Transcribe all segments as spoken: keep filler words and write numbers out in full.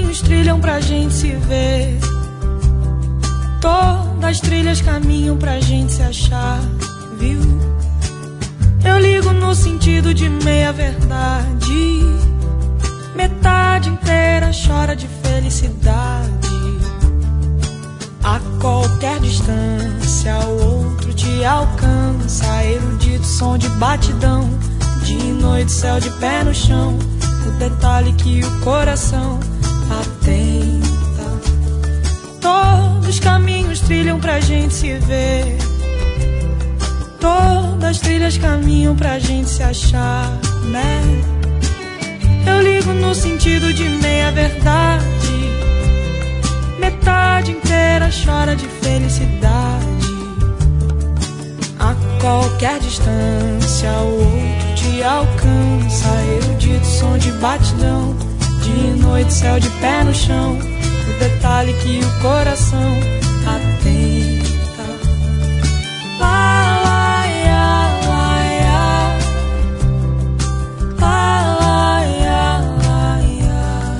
caminhos trilham pra gente se ver. Todas as trilhas caminham pra gente se achar, viu? Eu ligo no sentido de meia verdade. Metade inteira chora de felicidade. A qualquer distância o outro te alcança. Erudito som de batidão. Dia e noite, céu de pé no chão. O detalhe que o coração atenta. Todos os caminhos trilham pra gente se ver. Todas as trilhas caminham pra gente se achar, né? Eu ligo no sentido de meia verdade. Metade inteira chora de felicidade. A qualquer distância o outro te alcança. Erudito som de batidão. Dia e noite, céu de pé no chão. O detalhe que o coração atenta. Lá, lá, ia, lá, ia. Lá, lá, ia, lá, ia.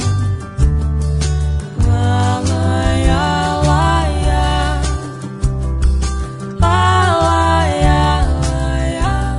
Lá, lá, ia, lá, ia. Lá, lá, ia, lá, ia.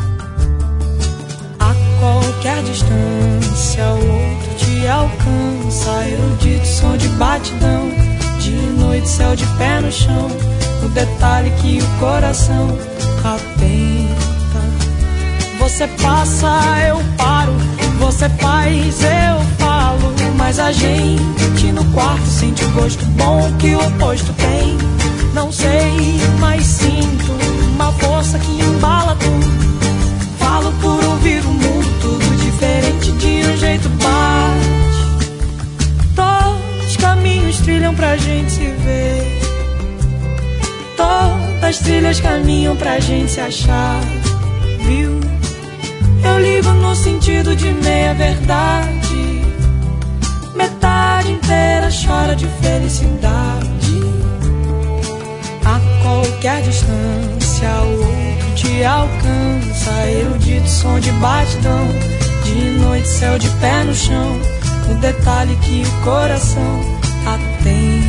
A qualquer distância o outro te alcança. Erudito som de batidão. Dia e noite, céu de pé no chão. O detalhe que o coração atenta. Você passa, eu paro. Você faz, eu falo. Mas a gente no quarto sente o gosto bom que o oposto tem. Não sei, mas sinto uma força que embala tudo. Falo por ouvir o mundo, tudo diferente de um jeito bate. Todos os caminhos trilham pra gente se ver. Todas as trilhas caminham pra gente se achar, viu? Eu ligo no sentido de meia verdade. Metade inteira chora de felicidade. A qualquer distância o outro te alcança. Erudito som de batidão. Dia e noite, céu de pé no chão. O detalhe que o coração atende.